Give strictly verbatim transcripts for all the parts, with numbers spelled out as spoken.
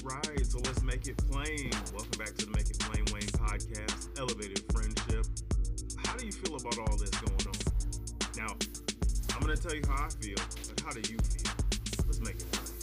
right, so let's make it plain. Welcome back to the Make It Plain Wayne podcast, Elevated Friendship. How do you feel about all this going on? Now, I'm going to tell you how I feel, but how do you feel? Let's make it plain.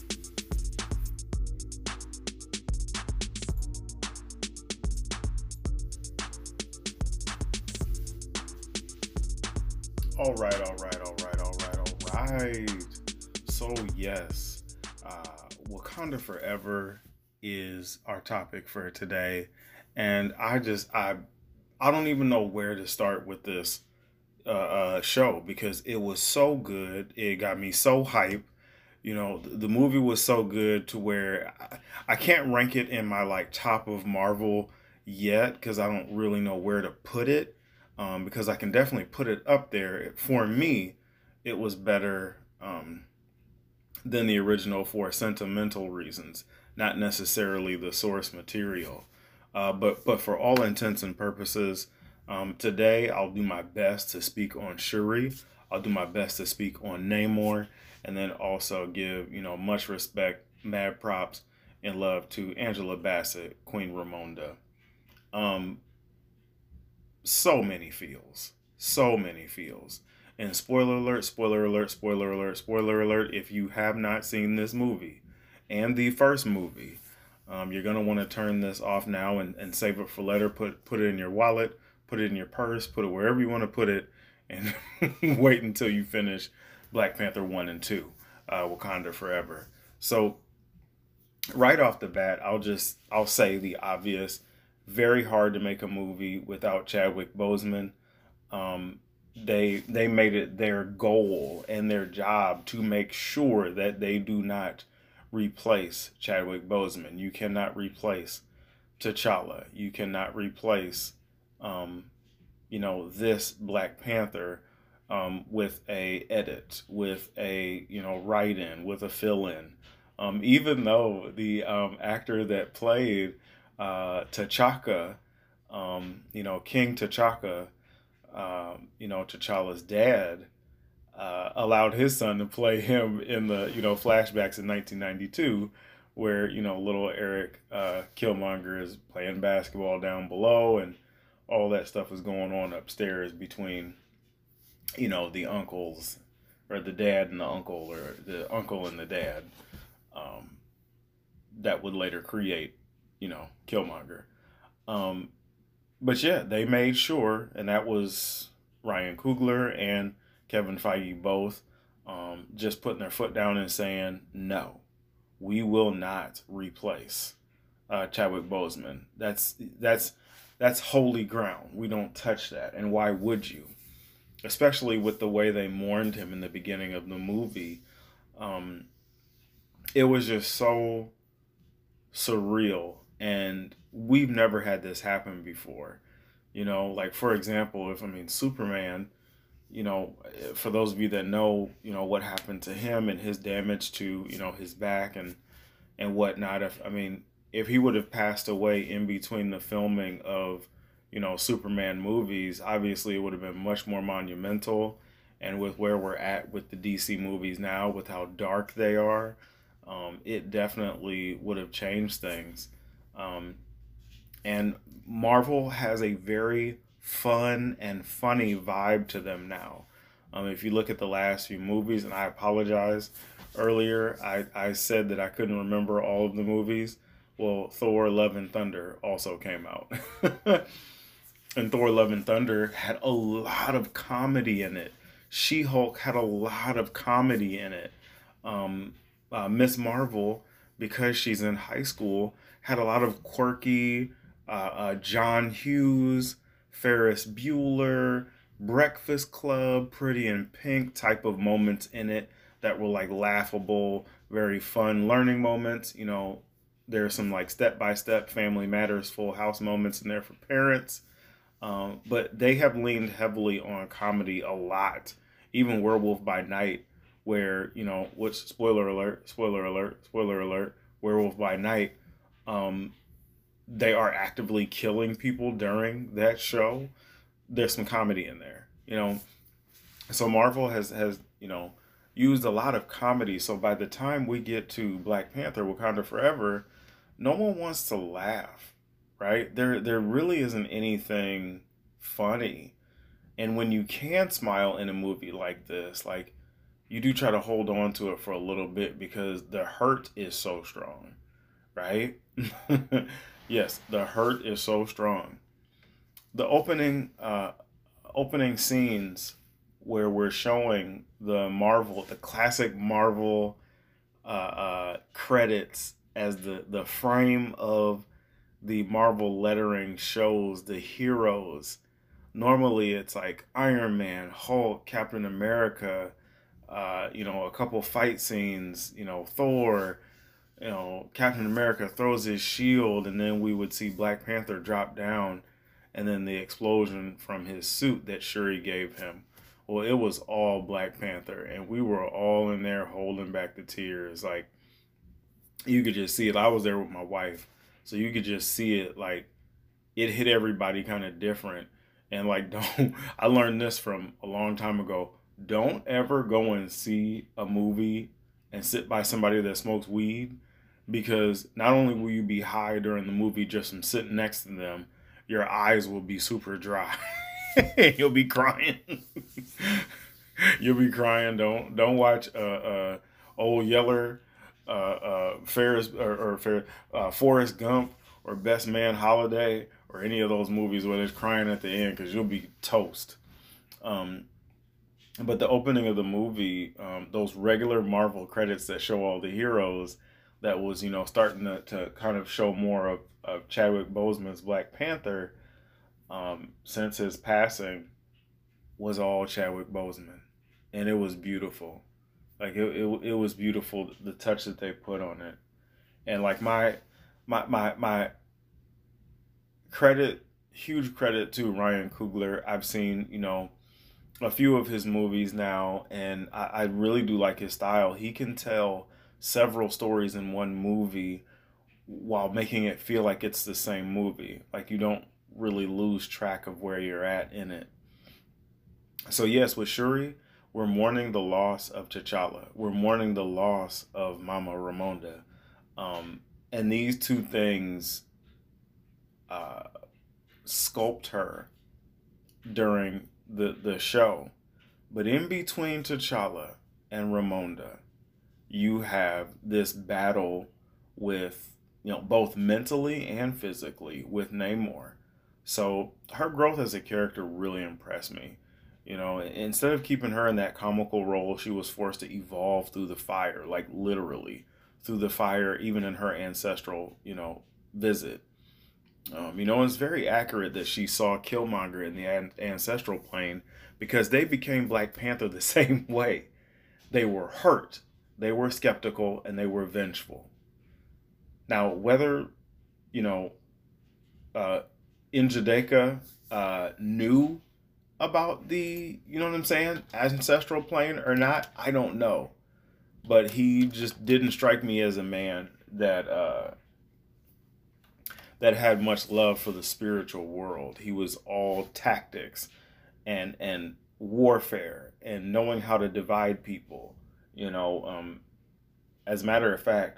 All right, all right, all right, all right, all right. So yes, uh, Wakanda Forever is our topic for today, and I just I I don't even know where to start with this uh, uh, show because it was so good. It got me so hyped. You know, the, the movie was so good to where I, I can't rank it in my like top of Marvel yet because I don't really know where to put it. Um, because I can definitely put it up there. For me, it was better um, than the original for sentimental reasons, not necessarily the source material. Uh, but but for all intents and purposes, um, today I'll do my best to speak on Shuri. I'll do my best to speak on Namor, and then also give you know much respect, mad props, and love to Angela Bassett, Queen Ramonda. Um, so many feels, so many feels. And spoiler alert, spoiler alert, spoiler alert, spoiler alert. If you have not seen this movie and the first movie, um, you're gonna want to turn this off now and, and save it for later. Put put it in your wallet, put it in your purse, put it wherever you want to put it, and wait until you finish Black Panther one and two, uh, Wakanda Forever. So right off the bat, I'll just I'll say the obvious. Very hard to make a movie without Chadwick Boseman. Um, they they made it their goal and their job to make sure that they do not replace Chadwick Boseman. You cannot replace T'Challa. You cannot replace, um, you know, this Black Panther um, with a edit, with a you know write in, with a fill in. Um, even though the um, actor that played uh, T'Chaka, um, you know, King T'Chaka, um, you know, T'Challa's dad, uh, allowed his son to play him in the, you know, flashbacks in nineteen ninety-two, where, you know, little Eric uh, Killmonger is playing basketball down below and all that stuff is going on upstairs between, you know, the uncles or the dad and the uncle or the uncle and the dad um, that would later create you know, Killmonger. Um, but yeah, they made sure, and that was Ryan Coogler and Kevin Feige both, um, just putting their foot down and saying, no, we will not replace uh, Chadwick Boseman. That's that's that's holy ground. We don't touch that, and why would you? Especially with the way they mourned him in the beginning of the movie, um, it was just so surreal, and we've never had this happen before. You know, like for example, if I mean Superman, you know, for those of you that know, you know what happened to him and his damage to you know his back and and whatnot. If I mean, if he would have passed away in between the filming of you know Superman movies, obviously it would have been much more monumental. And with where we're at with the D C movies now, with how dark they are, um, it definitely would have changed things. Um, and Marvel has a very fun and funny vibe to them now. Um, if you look at the last few movies, and I apologize earlier, I, I said that I couldn't remember all of the movies. Well, Thor Love and Thunder also came out. And Thor Love and Thunder had a lot of comedy in it. She-Hulk had a lot of comedy in it. Um, uh, Miss Marvel, because she's in high school, had a lot of quirky uh, uh, John Hughes, Ferris Bueller, Breakfast Club, Pretty in Pink type of moments in it that were like laughable, very fun learning moments. You know, there's some like step by step Family Matters, Full House moments in there for parents. Um, but they have leaned heavily on comedy a lot. Even Werewolf by Night, where, you know, which, spoiler alert, spoiler alert, spoiler alert, Werewolf by Night, um, they are actively killing people during that show. There's some comedy in there, you know. So Marvel has, has you know, used a lot of comedy. So by the time we get to Black Panther, Wakanda Forever, no one wants to laugh, right? There there really isn't anything funny. And when you can smile in a movie like this, like you do try to hold on to it for a little bit because the hurt is so strong, right? Yes, the hurt is so strong. The opening uh opening scenes where we're showing the Marvel, the classic Marvel uh, uh, credits as the, the frame of the Marvel lettering shows the heroes. Normally it's like Iron Man, Hulk, Captain America, uh, you know, a couple fight scenes, you know, Thor, you know, Captain America throws his shield, and then we would see Black Panther drop down, and then the explosion from his suit that Shuri gave him. Well, it was all Black Panther, and we were all in there holding back the tears. Like, you could just see it. I was there with my wife, so you could just see it. Like, it hit everybody kind of different. And like, don't, I learned this from a long time ago. Don't ever go and see a movie and sit by somebody that smokes weed, because not only will you be high during the movie just from sitting next to them, your eyes will be super dry. You'll be crying. You'll be crying. Don't don't watch uh, uh Old Yeller, uh, uh Ferris or, or Fer, uh, Forrest Gump or Best Man Holiday or any of those movies where there's crying at the end, because you'll be toast. Um, but the opening of the movie, um, those regular Marvel credits that show all the heroes, that was, you know, starting to, to kind of show more of, of Chadwick Boseman's Black Panther, um, since his passing, was all Chadwick Boseman. And it was beautiful. Like, it, it, it was beautiful, the touch that they put on it. And like my, my, my, my credit, huge credit to Ryan Coogler. I've seen, you know, a few of his movies now, and I, I really do like his style. He can tell several stories in one movie while making it feel like it's the same movie. Like, you don't really lose track of where you're at in it. So yes, with Shuri, we're mourning the loss of T'Challa. We're mourning the loss of Mama Ramonda. Um, and these two things uh, sculpt her during the, the show. But in between T'Challa and Ramonda, you have this battle with, you know, both mentally and physically with Namor. So her growth as a character really impressed me. You know, instead of keeping her in that comical role, she was forced to evolve through the fire, like literally through the fire, even in her ancestral, you know, visit. Um, you know, it's very accurate that she saw Killmonger in the an- ancestral plane, because they became Black Panther the same way. They were hurt, they were skeptical, and they were vengeful. Now, whether, you know, uh, Njideka uh, knew about the, you know what I'm saying, ancestral plane or not, I don't know. But he just didn't strike me as a man that uh, that had much love for the spiritual world. He was all tactics and and warfare and knowing how to divide people. You know, um, as a matter of fact,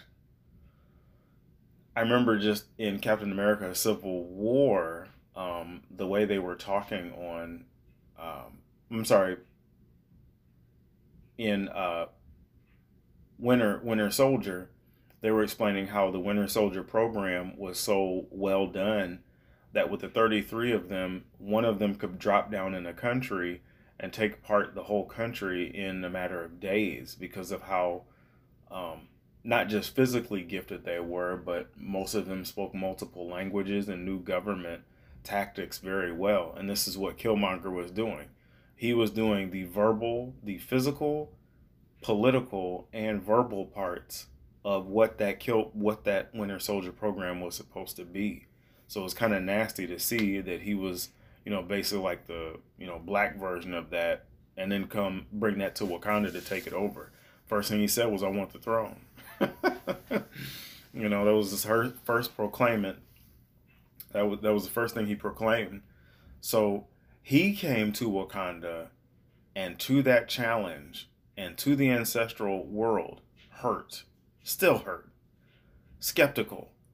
I remember just in Captain America Civil War, um, the way they were talking on, um, I'm sorry, in uh, Winter Winter Soldier, they were explaining how the Winter Soldier program was so well done that with the thirty-three of them, one of them could drop down in a country and take apart the whole country in a matter of days, because of how um, not just physically gifted they were, but most of them spoke multiple languages and knew government tactics very well. And this is what Killmonger was doing. He was doing the verbal, the physical, political, and verbal parts of what that kill, what that Winter Soldier program was supposed to be. So it was kind of nasty to see that he was, you know, basically like the, you know, black version of that, and then come bring that to Wakanda to take it over. First thing he said was, "I want the throne." You know, that was his first proclaimment. That was that was the first thing he proclaimed. So he came to Wakanda, and to that challenge, and to the ancestral world, hurt, still hurt, skeptical,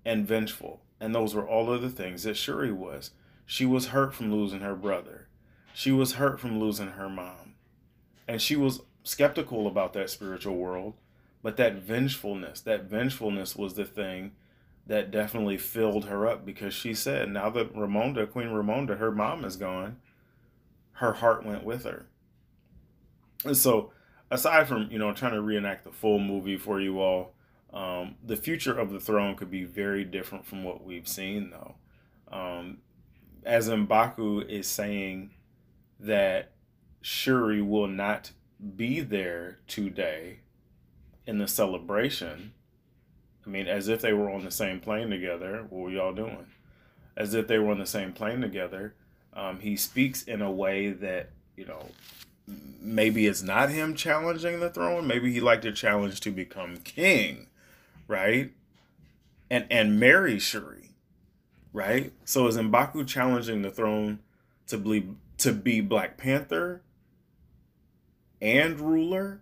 and vengeful. And those were all of the things that Shuri was. She was hurt from losing her brother. She was hurt from losing her mom. And she was skeptical about that spiritual world. But that vengefulness, that vengefulness was the thing that definitely filled her up, because she said, now that Ramonda, Queen Ramonda, her mom is gone, her heart went with her. And so, aside from, you know, trying to reenact the full movie for you all, um, the future of the throne could be very different from what we've seen, though. Um, as M'Baku is saying that Shuri will not be there today in the celebration, I mean, as if they were on the same plane together. What were y'all doing? As if they were on the same plane together. Um, he speaks in a way that, you know, maybe it's not him challenging the throne. Maybe he liked to challenge to become king, right? And and marry Shuri, right? So is M'Baku challenging the throne to be, to be Black Panther and ruler,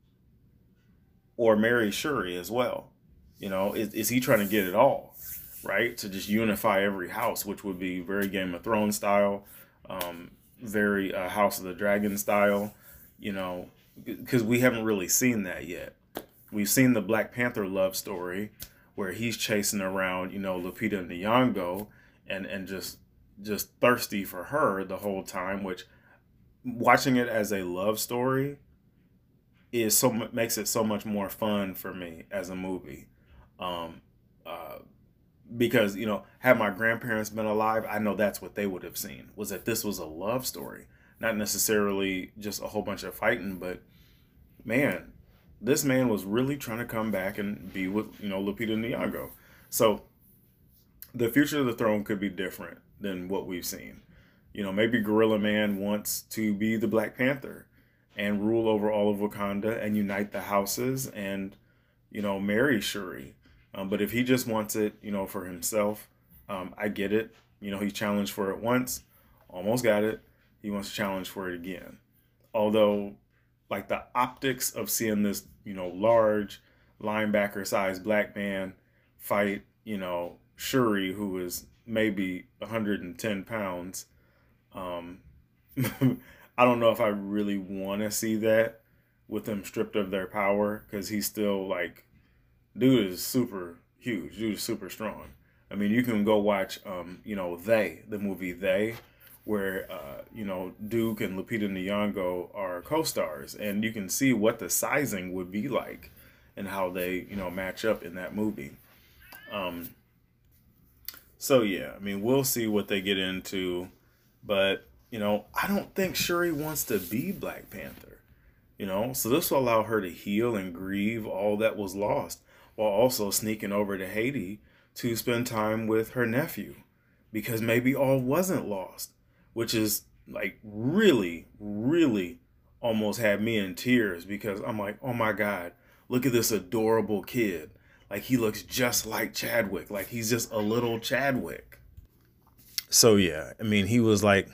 or marry Shuri as well? You know, is, is he trying to get it all, right? To just unify every house, which would be very Game of Thrones style, um, very uh, House of the Dragon style, you know, because we haven't really seen that yet. We've seen the Black Panther love story where he's chasing around, you know, Lupita Nyong'o and, and just just thirsty for her the whole time, which watching it as a love story is so makes it so much more fun for me as a movie. Um, uh, because, you know, had my grandparents been alive, I know that's what they would have seen, was that this was a love story, not necessarily just a whole bunch of fighting, but man, this man was really trying to come back and be with, you know, Lupita Nyong'o. So the future of the throne could be different than what we've seen. You know, maybe Gorilla Man wants to be the Black Panther and rule over all of Wakanda and unite the houses and, you know, marry Shuri. Um, but if he just wants it, you know, for himself, um, I get it. You know, he challenged for it once, almost got it. He wants to challenge for it again. Although, like, the optics of seeing this, you know, large linebacker-sized black man fight, you know, Shuri, who is maybe one hundred ten pounds, um, I don't know if I really want to see that with them stripped of their power, because he's still, like, dude is super huge. Dude is super strong. I mean, you can go watch, um, you know, They, the movie They, where, uh, you know, Duke and Lupita Nyong'o are co-stars, and you can see what the sizing would be like and how they, you know, match up in that movie. Um, so, yeah, I mean, we'll see what they get into, but, you know, I don't think Shuri wants to be Black Panther, you know, so this will allow her to heal and grieve all that was lost, while also sneaking over to Haiti to spend time with her nephew, because maybe all wasn't lost, which is like really, really almost had me in tears, because I'm like, oh my God, look at this adorable kid. Like, he looks just like Chadwick. Like, he's just a little Chadwick. So yeah, I mean, he was like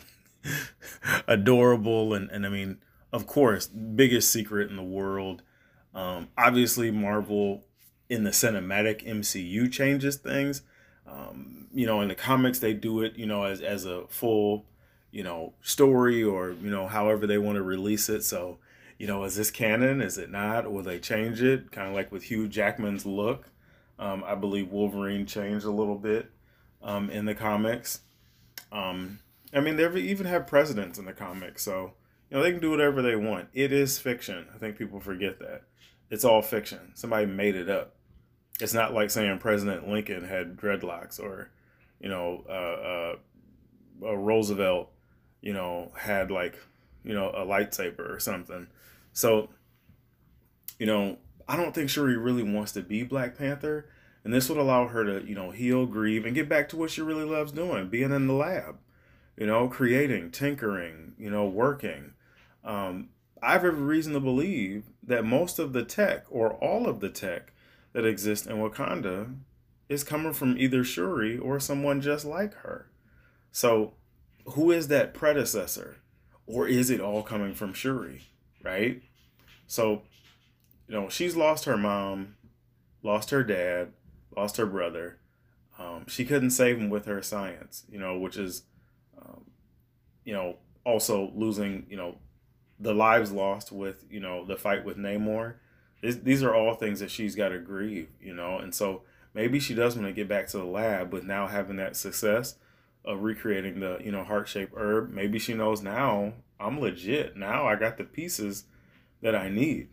adorable. And, and I mean, of course, biggest secret in the world. Um, obviously Marvel in the cinematic M C U changes things. Um, you know, in the comics, they do it, you know, as, as a full, you know, story, or, you know, however they want to release it. So, you know, is this canon? Is it not? Or will they change it? Kind of like with Hugh Jackman's look. Um, I believe Wolverine changed a little bit um, in the comics. Um, I mean, they even have presidents in the comics. So, you know, they can do whatever they want. It is fiction. I think people forget that. It's all fiction. Somebody made it up. It's not like saying President Lincoln had dreadlocks, or, you know, uh, uh, uh, Roosevelt, you know, had like, you know, a lightsaber or something. So, you know, I don't think Shuri really wants to be Black Panther. And this would allow her to, you know, heal, grieve, and get back to what she really loves doing, being in the lab, you know, creating, tinkering, you know, working. Um, I have every reason to believe that most of the tech, or all of the tech that exists in Wakanda, is coming from either Shuri or someone just like her. So who is that predecessor? Or is it all coming from Shuri, right? So, you know, she's lost her mom, lost her dad, lost her brother. Um, she couldn't save him with her science, you know, which is, um, you know, also losing, you know, the lives lost with, you know, the fight with Namor. This, these are all things that she's got to grieve, you know, and so maybe she does want to get back to the lab with now having that success of recreating the, you know, heart-shaped herb. Maybe she knows now I'm legit. Now I got the pieces that I need.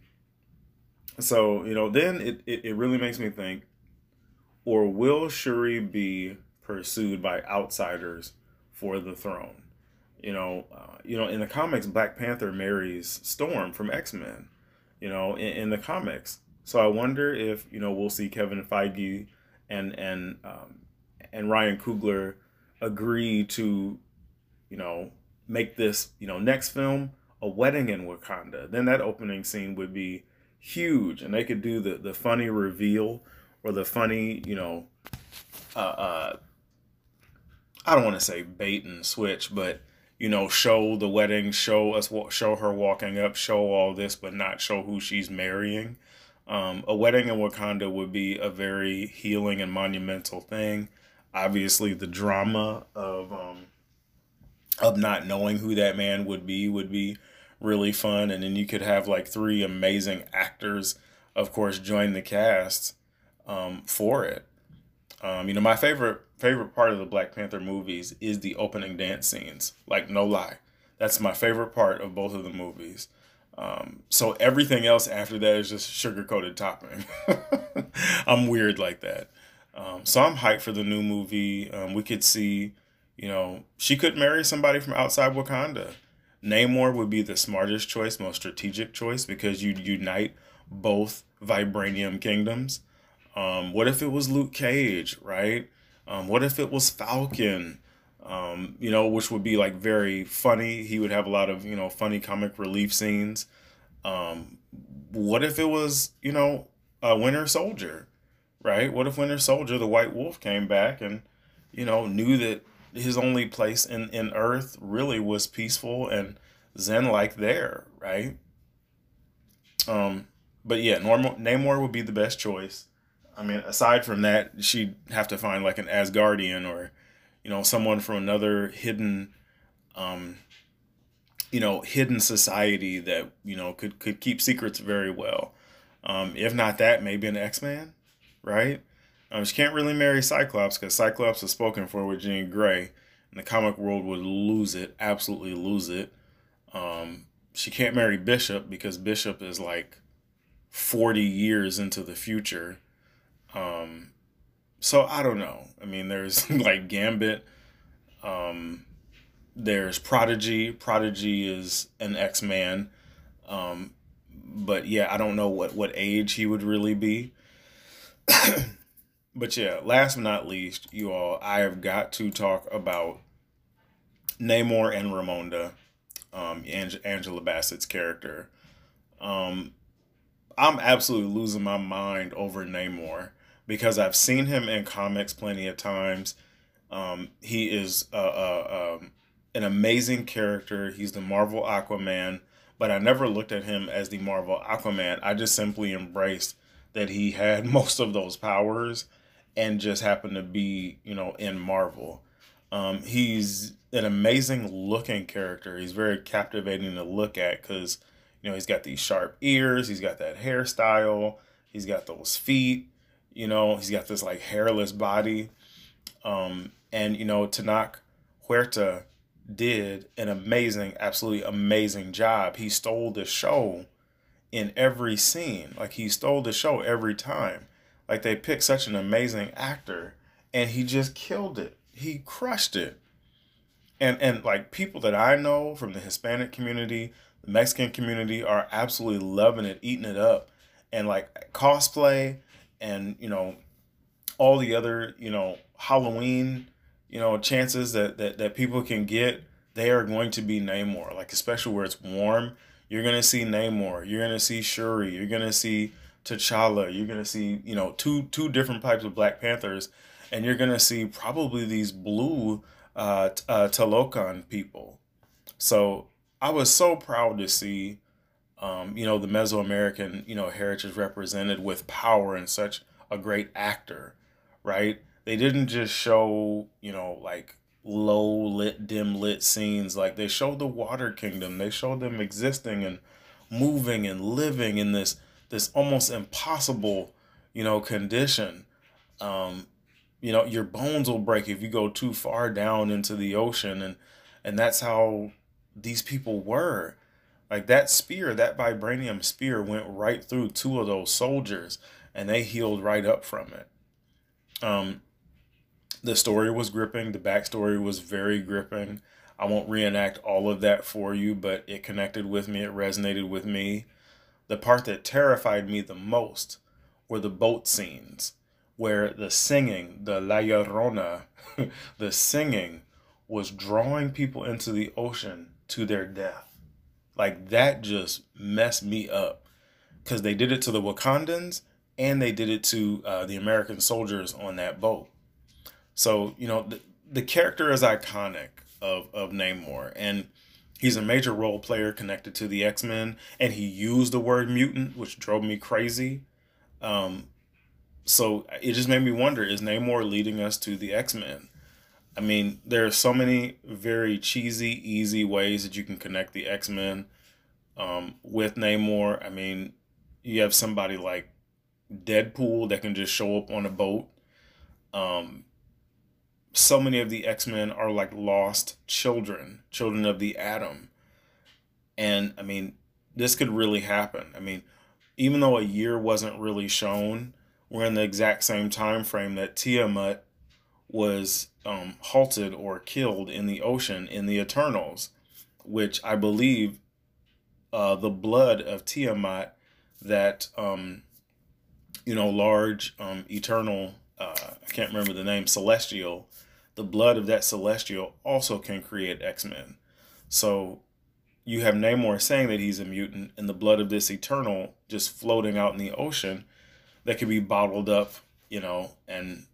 So, you know, then it, it, it really makes me think, or will Shuri be pursued by outsiders for the throne? You know, uh, you know, in the comics, Black Panther marries Storm from X-Men, you know, in, in the comics. So I wonder if, you know, we'll see Kevin Feige and and um, and Ryan Coogler agree to, you know, make this, you know, next film a wedding in Wakanda. Then that opening scene would be huge, and they could do the the funny reveal or the funny, you know, uh, uh I don't want to say bait and switch, but you know, show the wedding, show us, show her walking up, show all this, but not show who she's marrying. Um, a wedding in Wakanda would be a very healing and monumental thing. Obviously, the drama of um, of not knowing who that man would be would be really fun, and then you could have like three amazing actors, of course, join the cast um, for it. Um, you know, my favorite favorite part of the Black Panther movies is the opening dance scenes. Like, no lie, that's my favorite part of both of the movies. Um, so everything else after that is just sugar coated topping. I'm weird like that. Um, so I'm hyped for the new movie. Um, we could see, you know, she could marry somebody from outside Wakanda. Namor would be the smartest choice, most strategic choice, because you'd unite both vibranium kingdoms. Um, what if it was Luke Cage, right? Um, what if it was Falcon? Um, you know, which would be like very funny. He would have a lot of, you know, funny comic relief scenes. Um, what if it was, you know, a Winter Soldier, right? What if Winter Soldier, the White Wolf, came back and, you know, knew that his only place in, in Earth really was peaceful and Zen-like there, right? Um, but yeah, normal Namor would be the best choice. I mean, aside from that, she'd have to find like an Asgardian or, you know, someone from another hidden, um, you know, hidden society that, you know, could, could keep secrets very well. Um, if not that, maybe an X-Man, right? Um, she can't really marry Cyclops because Cyclops is spoken for with Jean Grey, and the comic world would lose it, absolutely lose it. Um, she can't marry Bishop because Bishop is like forty years into the future. Um, so I don't know. I mean, there's like Gambit. Um, there's Prodigy. Prodigy is an X-Man. Um, but yeah, I don't know what, what age he would really be. But yeah, last but not least, you all, I have got to talk about Namor and Ramonda, um, Ang- Angela Bassett's character. Um, I'm absolutely losing my mind over Namor because I've seen him in comics plenty of times. Um, he is uh, uh, um, an amazing character. He's the Marvel Aquaman, but I never looked at him as the Marvel Aquaman. I just simply embraced that he had most of those powers and just happened to be, you know, in Marvel. Um, he's an amazing looking character. He's very captivating to look at because, you know, he's got these sharp ears. He's got that hairstyle. He's got those feet. You know, he's got this like hairless body. Um, and, you know, Tenoch Huerta did an amazing, absolutely amazing job. He stole the show in every scene. Like, he stole the show every time. Like, they picked such an amazing actor and he just killed it. He crushed it. And, and like, people that I know from the Hispanic community, the Mexican community are absolutely loving it, eating it up. And like cosplay and, you know, all the other, you know, Halloween, you know, chances that, that, that people can get, they are going to be Namor. Like, especially where it's warm, you're going to see Namor. You're going to see Shuri. You're going to see T'Challa. You're going to see, you know, two two different types of Black Panthers. And you're going to see probably these blue uh, uh, Talokan people. So I was so proud to see, um, you know, the Mesoamerican, you know, heritage represented with power and such a great actor, right? they didn't just show, you know, like low lit, dim lit scenes. Like they showed the water kingdom. They showed them existing and moving and living in this this almost impossible, you know, condition. Um, you know, your bones will break if you go too far down into the ocean, and and that's how these people were. Like that spear, that vibranium spear went right through two of those soldiers, and they healed right up from it. Um, the story was gripping. The backstory was very gripping. I won't reenact all of that for you, but it connected with me. It resonated with me. The part that terrified me the most were the boat scenes where the singing, the La Llorona, the singing was drawing people into the ocean to their death. Like that just messed me up because they did it to the Wakandans and they did it to uh, the American soldiers on that boat. So, you know, the, the character is iconic of, of Namor, and he's a major role player connected to the X-Men, and he used the word mutant, which drove me crazy. Um, so it just made me wonder, is Namor leading us to the X-Men? I mean, there are so many very cheesy, easy ways that you can connect the X-Men um, with Namor. I mean, you have somebody like Deadpool that can just show up on a boat. Um, so many of the X-Men are like lost children, children of the Atom. And I mean, this could really happen. I mean, even though a year wasn't really shown, we're in the exact same time frame that Tiamat was um, halted or killed in the ocean in the Eternals, which I believe uh, the blood of Tiamat, that um, you know, large um, eternal, uh, I can't remember the name, Celestial, the blood of that Celestial also can create X-Men. So you have Namor saying that he's a mutant, and the blood of this Eternal just floating out in the ocean that could be bottled up, you know, and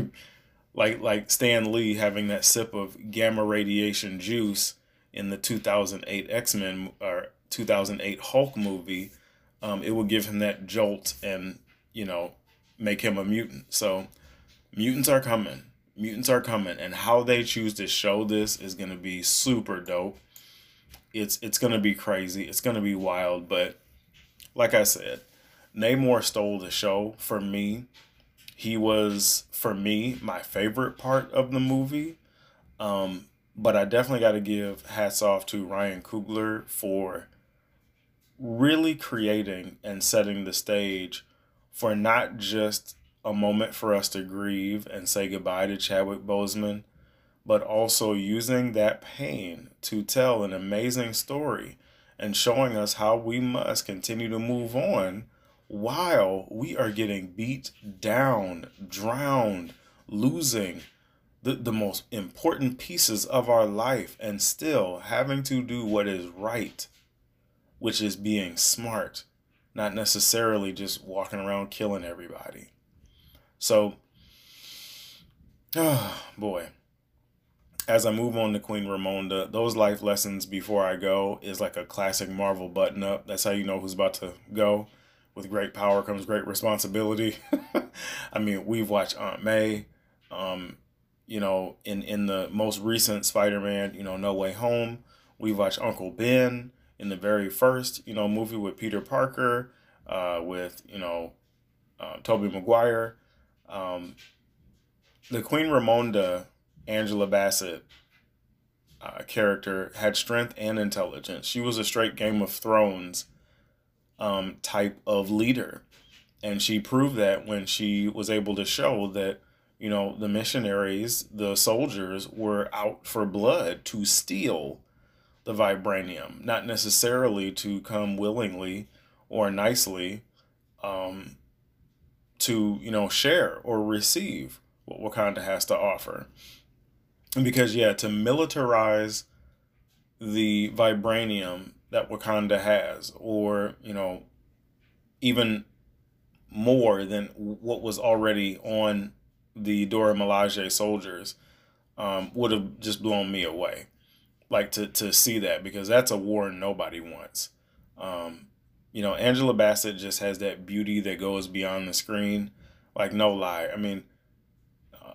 like like Stan Lee having that sip of gamma radiation juice in the two thousand eight X-Men or two thousand eight Hulk movie, um, it would give him that jolt and, you know, make him a mutant. So mutants are coming. Mutants are coming, and how they choose to show this is going to be super dope. It's it's going to be crazy. It's going to be wild, but like I said, Namor stole the show for me. He was, for me, my favorite part of the movie. Um, but I definitely got to give hats off to Ryan Coogler for really creating and setting the stage for not just a moment for us to grieve and say goodbye to Chadwick Boseman, but also using that pain to tell an amazing story and showing us how we must continue to move on while we are getting beat down, drowned, losing the, the most important pieces of our life, and still having to do what is right, which is being smart, not necessarily just walking around killing everybody. So, oh boy, as I move on to Queen Ramonda, those life lessons before I go is like a classic Marvel button up. That's how you know who's about to go. With great power comes great responsibility. I mean, we've watched Aunt May, um, you know, in, in the most recent Spider-Man, you know, No Way Home. We've watched Uncle Ben in the very first, you know, movie with Peter Parker, uh, with, you know, uh, Tobey Maguire. Um, the Queen Ramonda, Angela Bassett uh, character had strength and intelligence. She was a straight Game of Thrones um, type of leader. And she proved that when she was able to show that, you know, the missionaries, the soldiers were out for blood to steal the vibranium, not necessarily to come willingly or nicely um, to, you know, share or receive what Wakanda has to offer. And because, yeah, to militarize the vibranium that Wakanda has, or, you know, even more than what was already on the Dora Milaje soldiers, um, would have just blown me away. Like, to, to see that, because that's a war nobody wants. Um, you know, Angela Bassett just has that beauty that goes beyond the screen. Like, no lie. I mean, uh,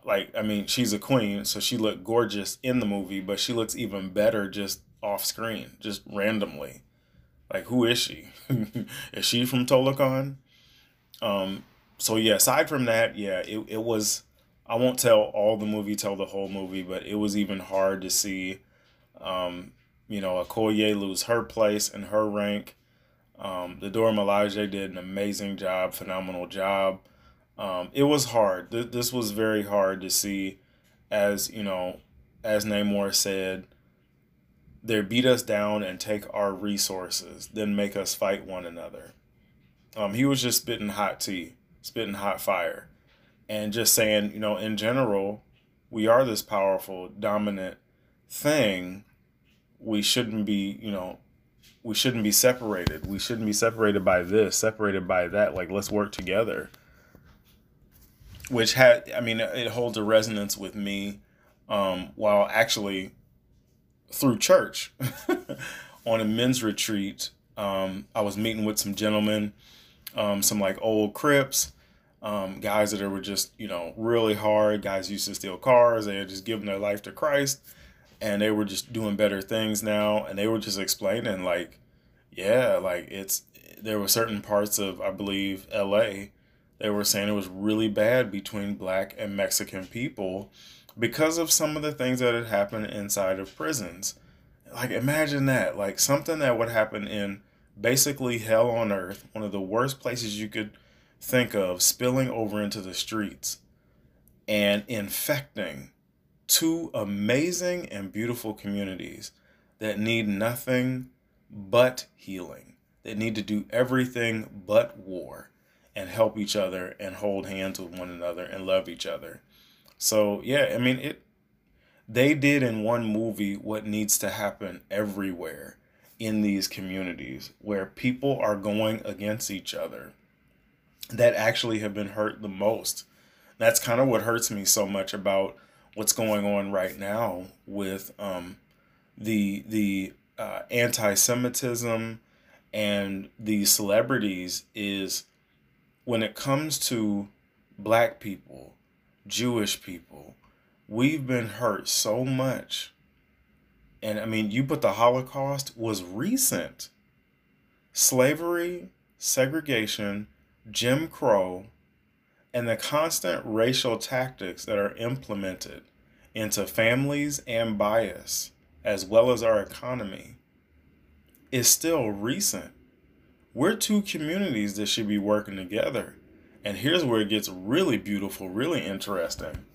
like, I mean, she's a queen, so she looked gorgeous in the movie, but she looks even better just off screen, just randomly. Like, who is she? Is she from Tolokon? Um, so yeah, aside from that, yeah, it, it was, I won't tell all the movie, tell the whole movie, but it was even hard to see, um, you know, Okoye lose her place and her rank. Um, the Dora Milaje did an amazing job, phenomenal job. Um, it was hard. Th- this was very hard to see, as you know, as Namor said, they beat us down and take our resources, then make us fight one another. Um, he was just spitting hot tea, spitting hot fire, and just saying, you know, in general, we are this powerful, dominant thing. We shouldn't be, you know, we shouldn't be separated. We shouldn't be separated by this, separated by that. Like, let's work together. Which had, I mean, it holds a resonance with me, um, while actually through church on a men's retreat. Um, I was meeting with some gentlemen, um, some like old Crips, um, guys that were just, you know, really hard. Guys used to steal cars. They had just given their life to Christ, and they were just doing better things now. And they were just explaining, like, yeah, like it's, there were certain parts of, I believe, L A, they were saying it was really bad between black and Mexican people because of some of the things that had happened inside of prisons. Like, imagine that, like something that would happen in basically hell on earth, one of the worst places you could think of, spilling over into the streets and infecting two amazing and beautiful communities that need nothing but healing. They need to do everything but war and help each other and hold hands with one another and love each other. So yeah, I mean, it, they did in one movie what needs to happen everywhere in these communities where people are going against each other that actually have been hurt the most. That's kind of what hurts me so much about what's going on right now with um, the the uh, anti-Semitism and the celebrities is when it comes to black people, Jewish people, we've been hurt so much. And I mean, you put the Holocaust was recent. Slavery, segregation, Jim Crow, and the constant racial tactics that are implemented into families and bias, as well as our economy, is still recent. We're two communities that should be working together. And here's where it gets really beautiful, really interesting.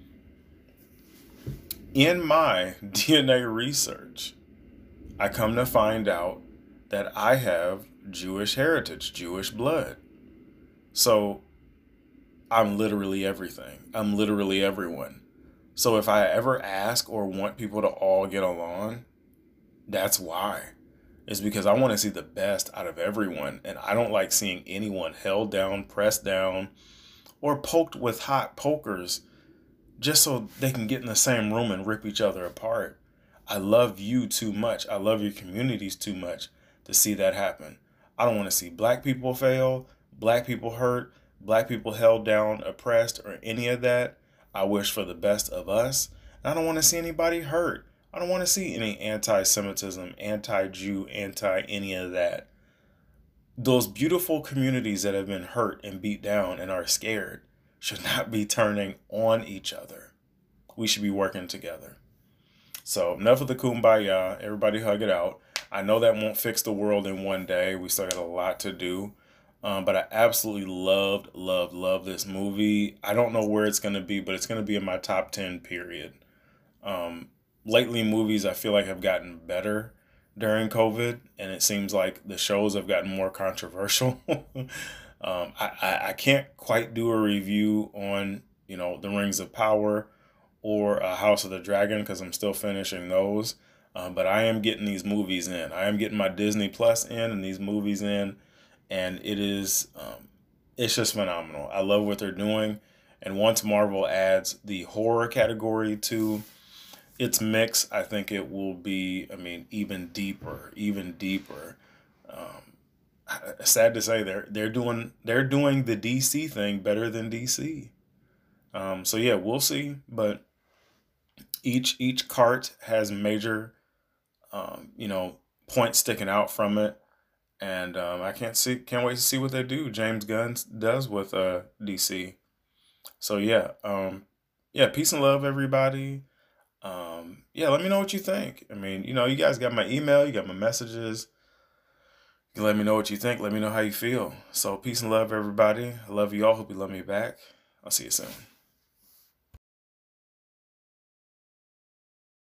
In my D N A research, I come to find out that I have Jewish heritage, Jewish blood. So I'm literally everything. I'm literally everyone. So if I ever ask or want people to all get along, that's why. It's because I want to see the best out of everyone. And I don't like seeing anyone held down, pressed down, or poked with hot pokers just so they can get in the same room and rip each other apart. I love you too much. I love your communities too much to see that happen. I don't want to see black people fail, black people hurt, black people held down, oppressed, or any of that. I wish for the best of us. And I don't want to see anybody hurt. I don't want to see any anti-Semitism, anti-Jew, anti-any of that. Those beautiful communities that have been hurt and beat down and are scared should not be turning on each other. We should be working together. So enough of the kumbaya. Everybody hug it out. I know that won't fix the world in one day. We still got a lot to do. Um, but I absolutely loved, loved, loved this movie. I don't know where it's going to be, but it's going to be in my top ten, period. Um, lately, movies I feel like have gotten better during COVID, and it seems like the shows have gotten more controversial. um, I, I, I can't quite do a review on, you know, The Rings of Power or uh, House of the Dragon because I'm still finishing those. Um, but I am getting these movies in. I am getting my Disney Plus in and these movies in. And it is, um, it's just phenomenal. I love what they're doing. And once Marvel adds the horror category to its mix, I think it will be, I mean, even deeper, even deeper. Um, sad to say, they're they're doing they're doing the D C thing better than D C. Um, so yeah, we'll see. But each each cart has major, um, you know, points sticking out from it, and um, I can't see, can't wait to see what they do. James Gunn does with uh, D C. So yeah, um, yeah, peace and love, everybody. Um, yeah, let me know what you think. I mean, you know, you guys got my email, you got my messages. You let me know what you think. Let me know how you feel. So peace and love, everybody. I love you all. Hope you love me back. I'll see you soon.